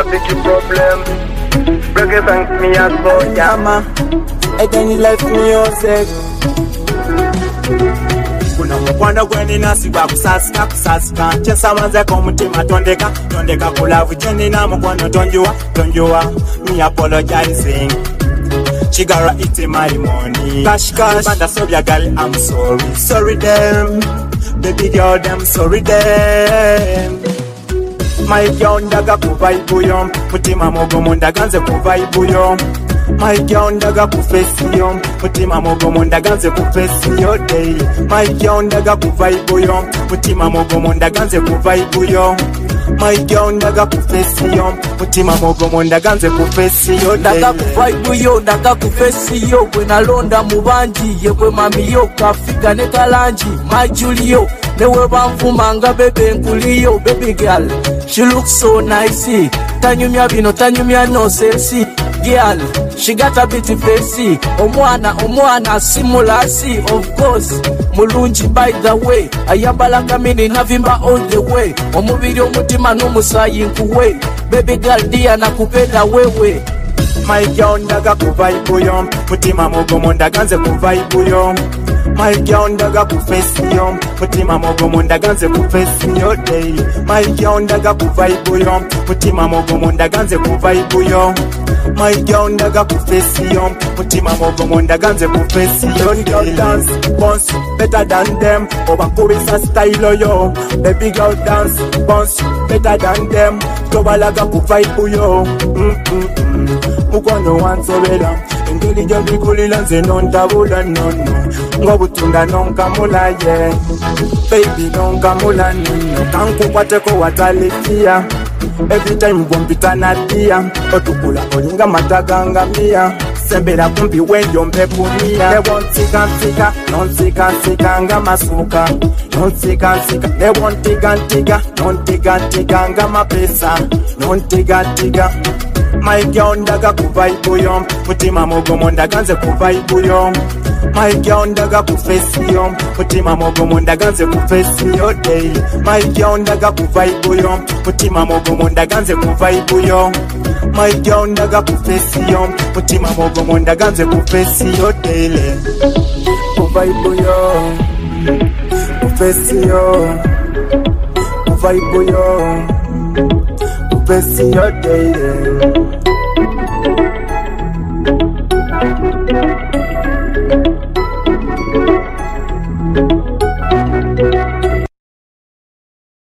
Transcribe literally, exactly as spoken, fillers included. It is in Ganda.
big problem. Break it thanks me as well. Yama, and then you left me yourself. Kuna mukwano gweni nasi gwa kusasika kusasika Chesa manze kumutima tondeka tondeka kulavu Cheni na mukwano tonjua tonjua Me apologizing Chigara eating my money Cash cash Banda sobia girl I'm sorry Sorry them Baby girl them sorry them My girl ndaga kuvaibu yo Mutima mogomo ndaganze kuvaibu yo My girl ndaga kufesi yo Mutima mogomo ndaganze kufesi yo daily My girl ndaga kuvaibu yo Mutima mogomo ndaganze kuvaibu yo My girl ndaga kufesi yo Mutima mogomo ndaganze kufesi yo daily Ndaga kuvaibu yo, ndaga kufesi yo Gwe nalonda mubanji, yekwe mami yo Kafika ne kalanji, my Julio Newe banfuma nga bebe nkuliyo Baby girl, she looks so nice Tanyumya bino, tanyumya no sexy Girl, she got a bitty face. Omwana, omwana, simulasi. Of course, mulunji by the way. Ayambala kamini navimba all the way. Omubiri omutima n'omusayi nkuwe. Baby girl dia nakupenda wewe. My girl ndaga kuvaibu yo Mutima mogomo ndaganze kuvaibu yo My girl ndaga kufesi yo Mutima mogomo ndaganze kufesi yo daily My girl ndaga kuvaibu yo Mutima mogomo ndaganze kuvaibu yo My girl ndaga kufesi yo Mutima mogomo ndaganze kufesi yo daily Dance, bounce, better than them Oba kubisa style yo Baby girl dance, bounce, better than them Tobalaga kuvaibu yo Mm-mm-mm Mukwano wansobera Engeli jabikulila nze nontabula nono Ngobutunda nonkamula ye Baby nonkamula nino Kankukwateko watalikia Every time bompita nadia Otukula olinga mataganga mia Sembera kumpi wenyo mpepunia Ne wontika ntika, nontika ntika nga masuka Nontika ntika, ne wontika ntika Nontika ntika nga mapesa Nontika ntika My girl ndaga kuvaibu yo Mutima mogomo ndaganze kuvaibu yo My girl ndaga kufesi yo Mutima mogomo ndaganze kufesi yo daily My girl ndaga kuvaibu yo Mutima mogomo ndaganze kuvaibu yo My girl ndaga kufesi yo Mutima mogomo ndaganze kufesi yo daily Kuvaibu yo Kufesi yo Kuvaibu yo Kufesi yo daily